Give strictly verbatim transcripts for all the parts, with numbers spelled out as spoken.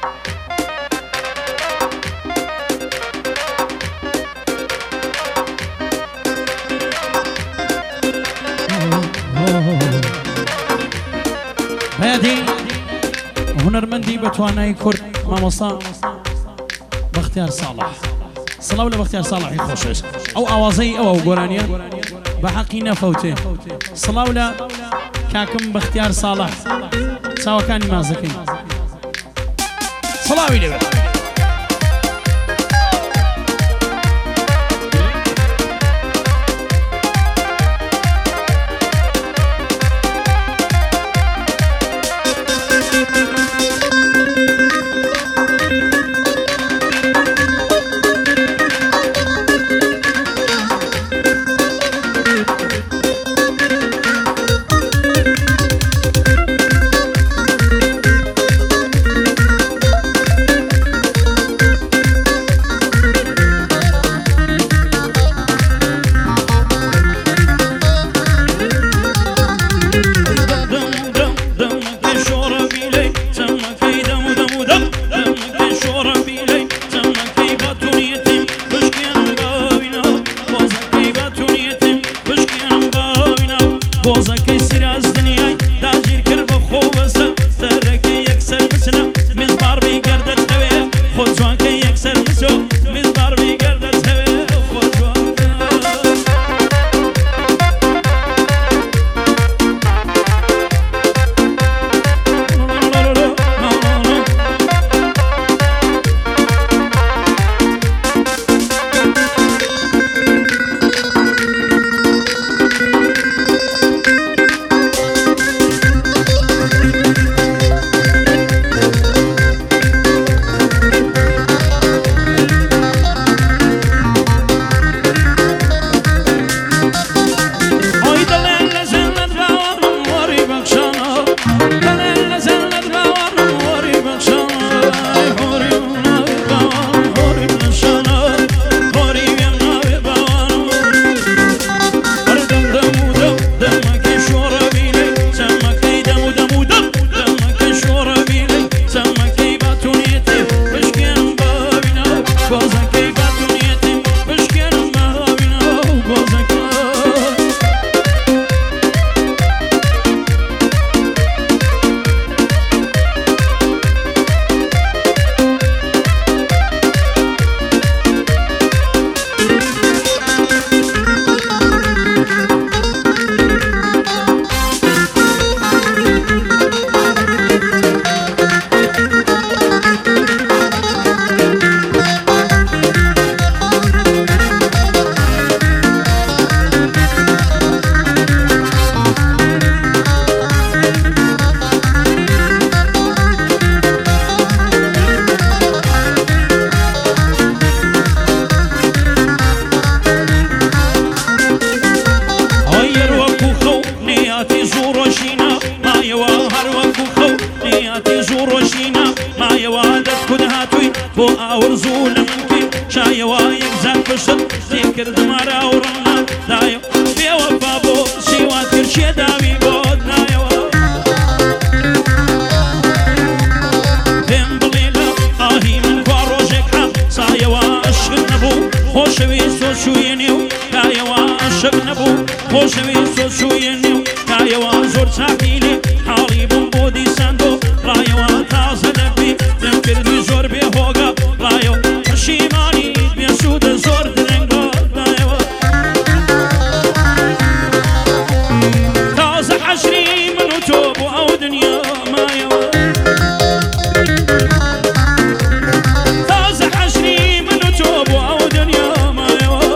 هادي هنرمندي بتواناي كرد ماموسا باختيار صالح صلاة ولا باختيار صالح يخوشش او اوازي او او قرانيا بحقينا فوتي صلاة ولا كاكم باختيار صالح سوا كان مازكين صلاة ولا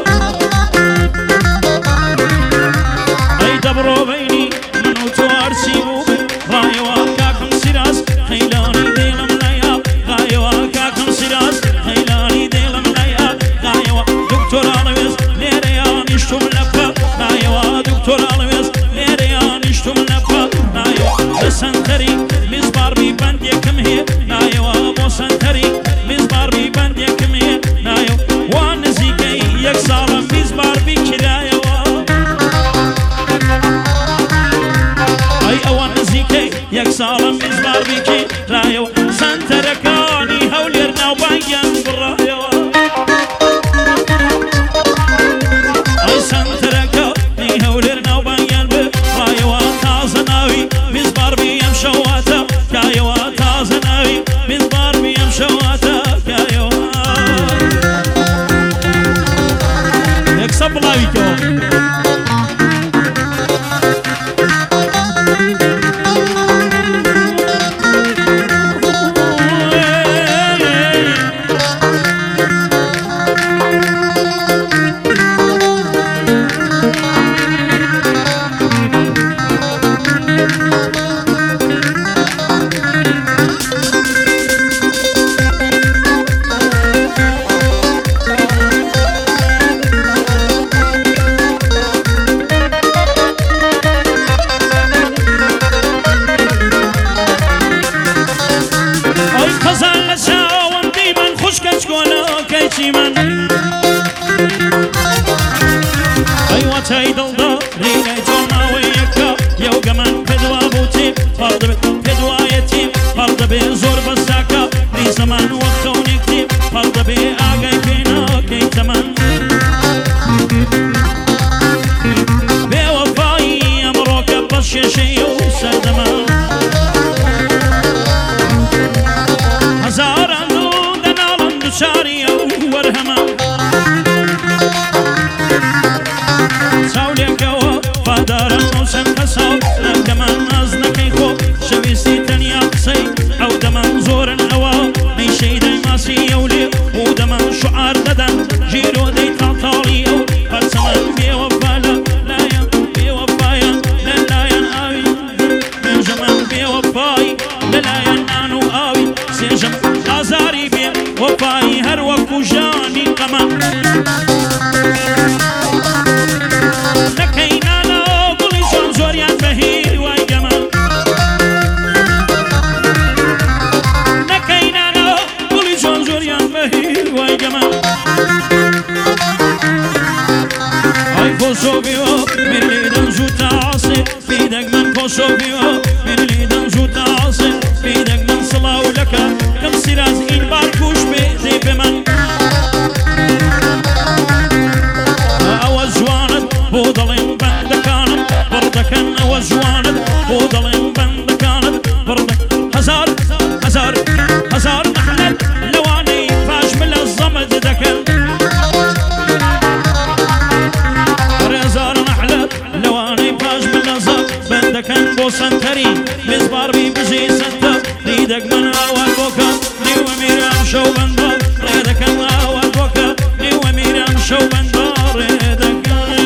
برو بيني من وتوارسي چای دڵداری لای جۆماوەیەکە یەوگەمان پێدوا بووتێ پاڵ دەبێت پێدوایەتی پاڵ دەبێ زۆر بەساکە لی زەمان وەک خەونێکتی پاڵ دەبێ ئاگای پێناکەی تەمان بێوەفایی ئەمڕۆکە بەس شێشەیە و سەردەما هەزاران دڵ دەناڵن دووچاریە و وەرهەمە چاولێکەوە فادارم و چەند کەسا نەکەمان ناز نەکەی خۆ شەویستی تەنیا قسەی ئەو دەمان زۆرن ئەوە نەیشەی دەیماسی ئەولێ و دەمان شعار دەدەن ژیرۆ دەی تاڵتاڵی ئەو پەرچەمان بێوەفا لە لایەن بێوەفایان لە لایەن ئاوی بێژەمان بێوەفایی لە لایەن نان و ئاوی سێژەم ئازاری بێ وەفایی هەر وەکو ژانی قەمە Kosoviyo, milliden zutası, fidek men Kosoviyo, milliden zutası, fidek men sılav leka, kım siraz il bar kuş bezi bemen. Ava zwanet, budalım ben de kanım, bardakan ava zwanet, budalım ben de kanım, bardak. Hazar, hazar, hazar nahlet, levani faş mila zamed dekan. كان بوسنتري مزبار بي بجي سنتا ليدك من اول بوكا لي وميرام شو بندار ليدك من اول بوكا لي وميرام شو بندار ليدك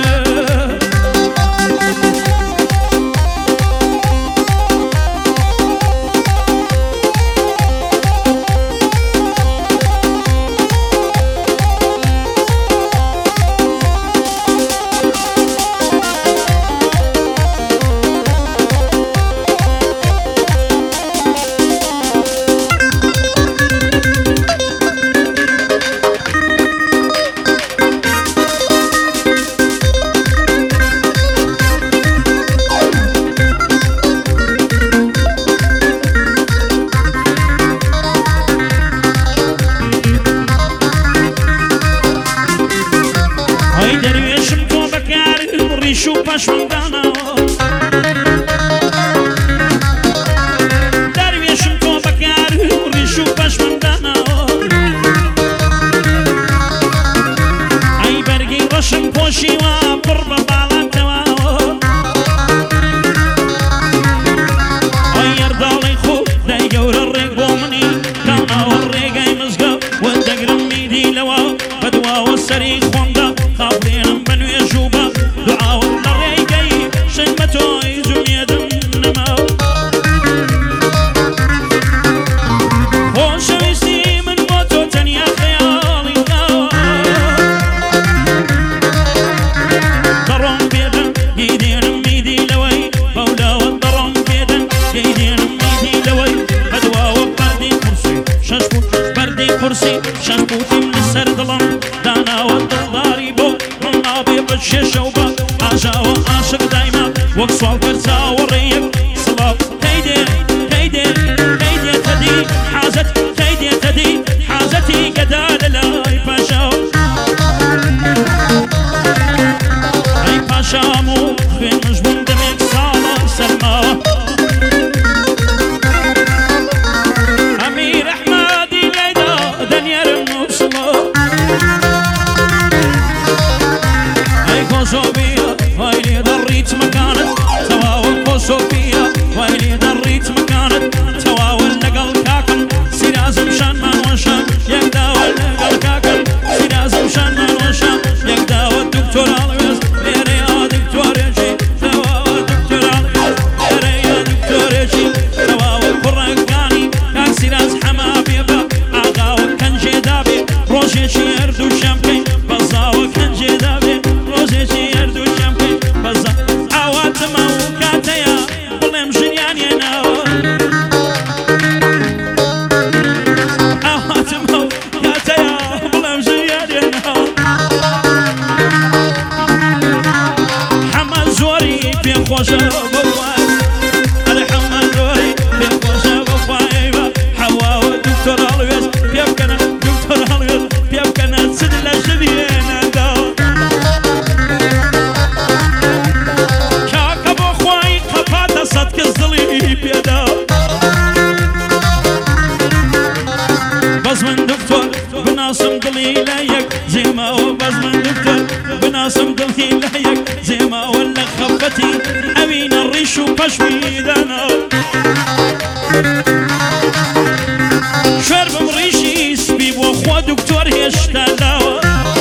شو پشماندانا درویشم تو بکار ریشو پشماندانا ای برگی روشن پوشی و پر ببالان توا ای اردالی خود دی گور ریگ بومنی کانا و ریگای مزگا و دگرم میدی لوا بدوا و سری خوندا خابرینم بنوی جوبا دعاو الريقي شمتو يزم يدم نماو وشويستي من موتو تنيا خيالي ضرم بيدن يدين ميدي لوي مولا والضرم بيدن يدين ميدي لوي بدوا وبردي كرسي شاشبوت بردي كرسي شاشبوتي من السردلم دانا والضلداري بو من نابي بالشيشة وبا عاشق عاشق دايما وقصوا الفرسا والريق صلاة هيدي هيدي هيدي تدي حازت هيدي تدي حازتي قدال لاي باشا اي باشا مو خين مجبون دمك صالة سلمى امير احمدي ليدا دنيا الموصلة اي كوزوبيا ويلي ضريت مكانت تواول صوفيا ويلي ضريت مكانت تواول نقل كاكن سيرا بناسم دڵی لە یەک زێماوە بەز من دکتۆر بناسم دڵی لە یەک زێماوە لە خەفەتی ئەوینە ڕیش و پەشمیدانە شوێر بم ڕیشی سپی بۆ خۆ دکتۆر هێشتا داوە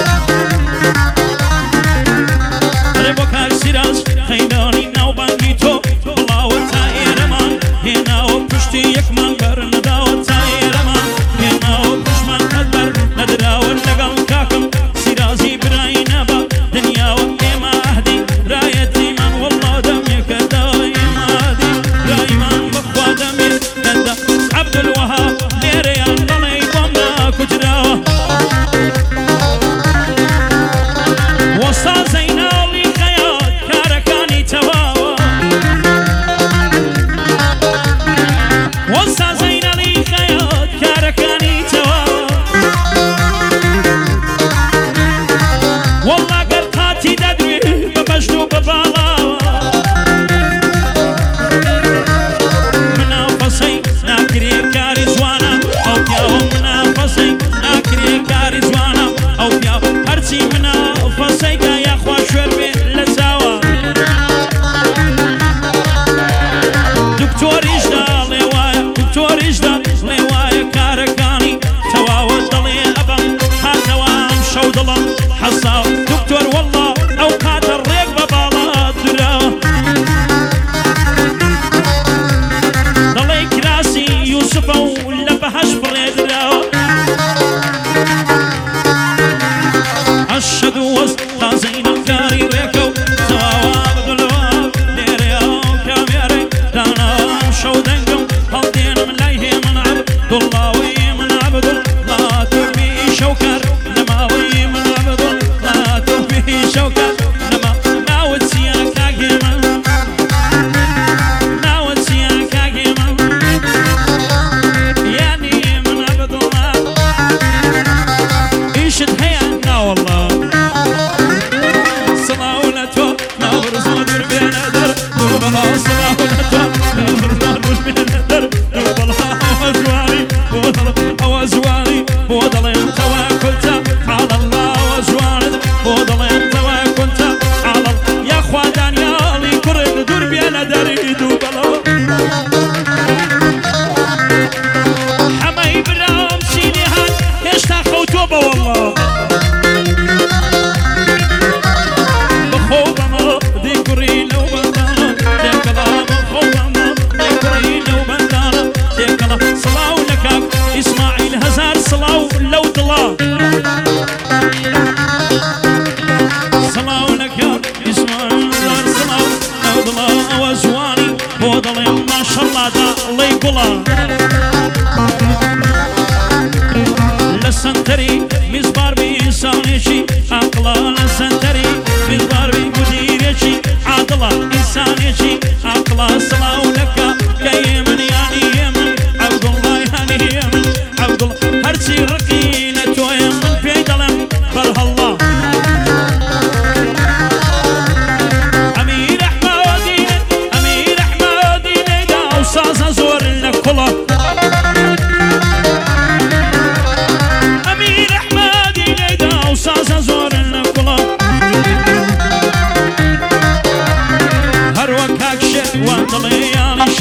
ئەرێ بۆ کاک سیراج خەیدانی ناوبانگی تۆ بڵاوە تا ئێرەمان هێناوە پشتی یەکمان بەر نەداوە تا ئێرەمان هێناوە پشمان قەدبەر نەدراوە لەگەڵ کاکم سیرازی برای نەبا دنیاوە ئێمە ئەهدی ڕایەتیمان وەڵڵا دەمێکەداوە ئێمە ئەهدی ڕایمان بەخوا دەمێکەدا عەبدولوەهاب لێرەیان دەڵێ بۆم ناکوتراوە وەستا زەیناڵی خەیات کارەکانی تەواوە وەستا زەیناڵی خەیات کارەکانی تەواوە وەڵڵا گەر قاتی دەدوێ بە بەشت و بە باڵاوە منافەسەی ناکرێ کاری جوانە ئەو پیاوە منافەسەی ناکرێ کاری جوانە ئەو پیاوە هەرچی منافەسەیکە یاخوا شوێر بێ لە چاوە دکتۆریشدا لێ وایە دکتۆریشدا لێ وایە کارەکانی تەواوە دەڵێ ئەبەم هاتەوە ئەم شەو دڵم حەساوە دکتۆر وەڵڵا ئەو قاتە ڕێک بە باڵا دراوە دەڵێ کراسی یوسفە و لە بەهەش بڕێدراوە ئەشهد وەز تا زەینەکاری ڕێکە و تەواوە عەبدولوەهاب لێرەیە کامێرەی داناوە ئەم شەو دەنگم هەڵدێنم لای هێ من عەبدوڵڵاوی من عەبدوڵڵا توفی شەوکار نەماوەی من عەبدوڵڵا توفی شەوکار نەما ناوت چییە کاگێ من ناوت چییە کاگێ من یانی من عەبدوڵڵا ئیشت هەیە ناوەڵڵا سڵاو لە تۆ ناوەڕزۆ دووربێنە دەر دووبەڵا سڵاو لە تۆ ناوەڕزۆ دووربێنە دەر دووبەڵا ئەوە جوانی بۆ دڵ ئەوە جوانی بۆ دەڵێن تەواکولتە عەڵەڵڵا ئەوە جوانت بۆ دەڵێن تەواکولتە عەڵەڵ یاخوا دانیاڵی کوڕێ دووربێنە دەری دووبەڵا حەمەی برام چینێ هات هێشتا خەوتۆ بە وەڵڵا بخۆ بەمە دەی کوڕی لەو بەندانە تێکەڵا بخۆ بەمە دەی کوڕی لەو بەندانە تێکەڵا سڵاو لە کاک ئیسماعیل هەزار سڵاو لەو دڵا سڵاو لە کاک ئیسماعیل هەزار سڵاو لەو دڵا ئەوە جوانی بۆ دەڵێم ماشەڵڵا داڵێی گوڵا لە سەنتەری میزبار بی ئینسانێکی عاقڵا لە سەنتەری میزبار بی مدیرێکی عادڵە ئینسانێکی عاقڵا سڵاو لەکە کە ئێمن یانی ئێمن عەبدوڵڵا یانی ئێمن عەبدوڵڵا هەرچی ڕقی لە تۆیە من پێی دەڵێم بەرهەڵڵا ئەمیر ئەحمەدی ئەمیر ئەحمەدی لێدا ئەو سازە زۆر لە کوڵە ئەمیر ئەحمەدی لێدا ئەو سازە زۆر لە کوڵە هەروە کاک شێوان دڵێ یانی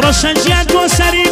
روشنجیان تو سری